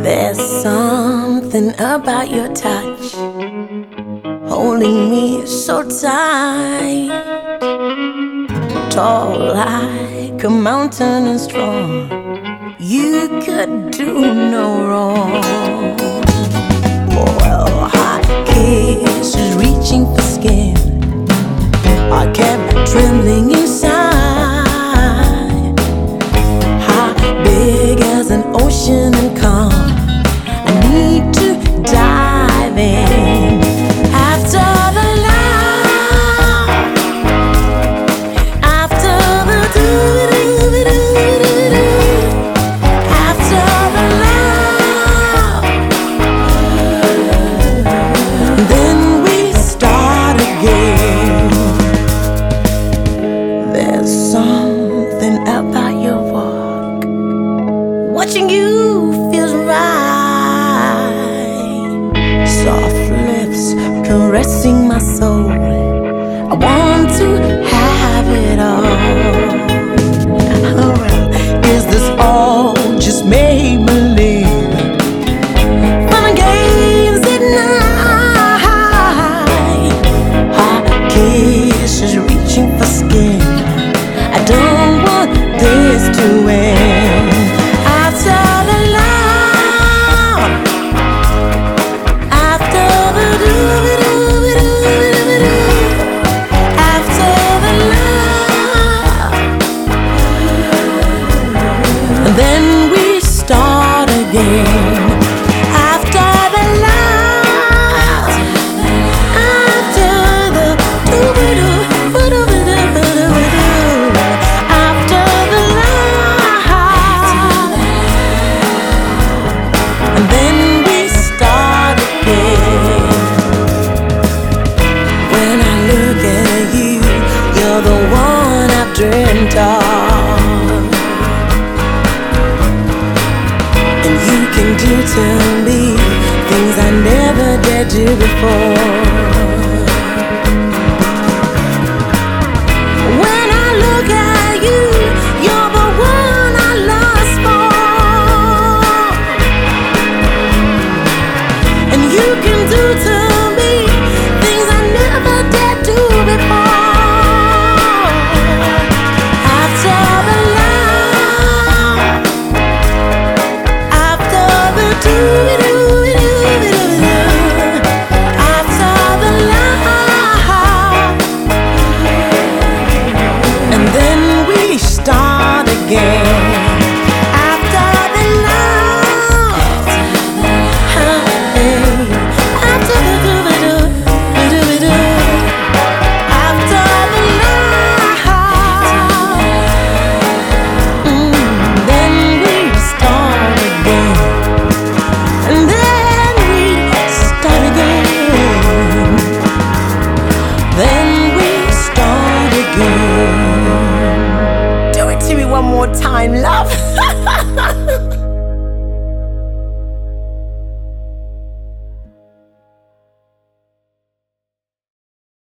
There's something about your touch, holding me so tight, tall like a mountain and strong. You could do no wrong. Well, hot kisses reaching for skin, I kept trembling inside. How big as an ocean and calm, I need to dive in. After the love, after the do-do-do-do-do-do, after the love, then we start again. There's something about your walk, watching you feels right. Soft lips caressing my soul, I want to have it all. Is this all just make believe? Fun and games at night, hot kisses reaching for skin. I don't want this to end. After the love, after the do-do-do-do-do-do, after the love, then we start again. After the love, after the do-do-do-do-do-do-do, after the love, and then we start again. When I look at you, you're the one I've dreamt of, and you can do to me things I never dared do before. When I look at you, you're the one I lust for, and you can do to me things I never dared do before. After the love, after the do-do-do-do-do-do, after the love, and then we start again. After the love, after the do-do-do-do-do-do, after the love, then we start again, and then we start again, then we start again. Do it to me one more time, love.